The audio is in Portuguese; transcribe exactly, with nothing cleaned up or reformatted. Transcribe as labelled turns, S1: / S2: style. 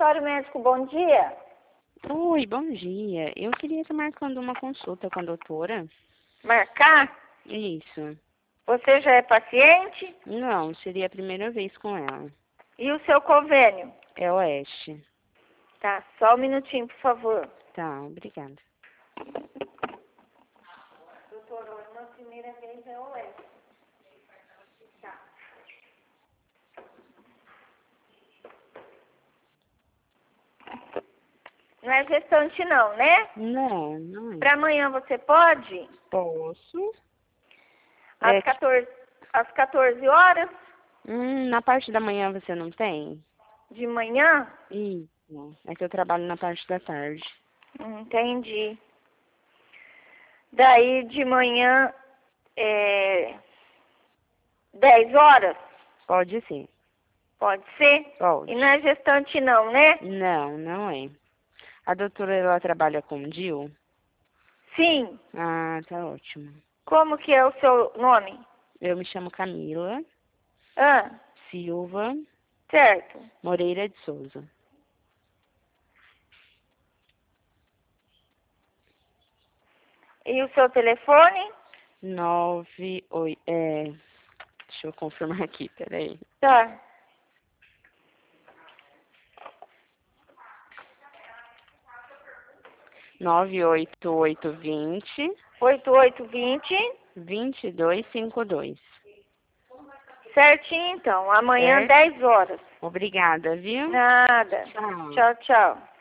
S1: consultório médico, bom dia.
S2: Oi, bom dia. Eu queria estar marcando uma consulta com a doutora.
S1: Marcar?
S2: Isso.
S1: Você já é paciente?
S2: Não, seria a primeira vez com ela.
S1: E o seu convênio?
S2: É Oeste.
S1: Tá, só um minutinho, por favor.
S2: Tá, obrigada.
S1: Doutora, uma primeira vez é Oeste. Tá. Não é gestante não, né?
S2: Não, não é.
S1: Para amanhã você pode?
S2: Posso.
S1: Às
S2: É que-
S1: quatorze, às quatorze horas
S2: Hum, na parte da manhã você não tem?
S1: de manhã?
S2: Isso. É que eu trabalho na parte da tarde.
S1: Entendi. Daí de manhã, é, dez horas?
S2: Pode ser.
S1: Pode ser?
S2: Pode.
S1: E não é gestante não, né?
S2: Não, não é. A doutora, ela trabalha com D I U?
S1: Sim.
S2: Ah, tá ótimo.
S1: Como que é o seu nome?
S2: Eu me chamo Camila
S1: Ah,
S2: Silva
S1: certo.
S2: Moreira de Souza.
S1: E o seu telefone?
S2: Nove, oi, é, deixa eu confirmar aqui, peraí.
S1: Tá.
S2: Nove oito oito vinte,
S1: oito oito vinte.
S2: vinte e dois cinquenta e dois.
S1: Certinho, então. Amanhã,
S2: Certo?
S1: dez horas.
S2: Obrigada, viu?
S1: Nada.
S2: Tchau.
S1: Tchau, tchau.